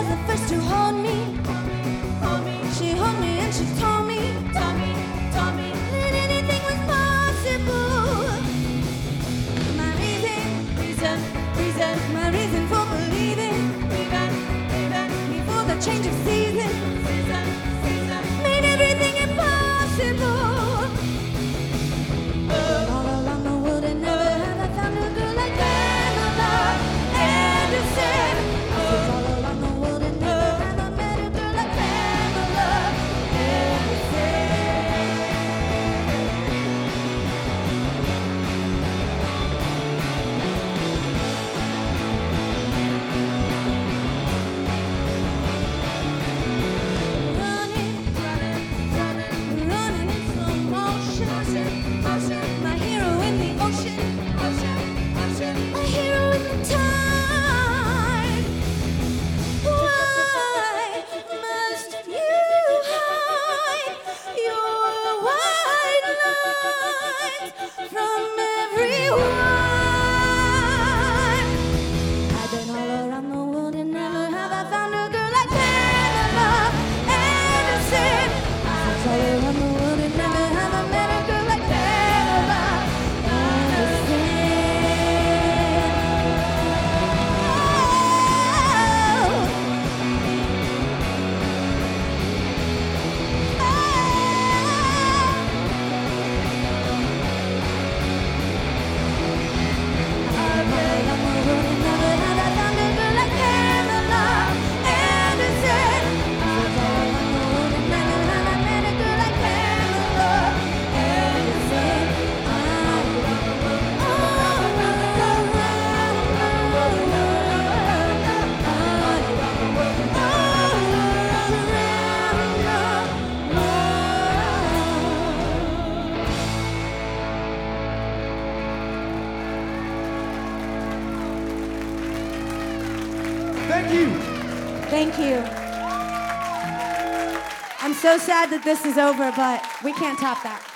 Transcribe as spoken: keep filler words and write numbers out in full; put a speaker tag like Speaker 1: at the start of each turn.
Speaker 1: was the first to hold me. She held me and she told me, told me, told me that anything was possible. My reason, reason, reason, my reason for believing, even, even before the change of season, season, season made everything impossible. All around the world and never have I found a girl like Pamela Anderson. All around the world and never have I met a girl like Pamela Anderson. Running, running, running, running in slow motion, motion, my hero in the ocean, ocean, ocean, my hero in the time. Why must you hide your white lines from everyone? I've been all around the world and never have I found a girl like Pamela Anderson. I've all around the world and never have I met a girl like Pamela Anderson.
Speaker 2: Thank you.
Speaker 1: Thank you. I'm so sad that this is over, but we can't top that.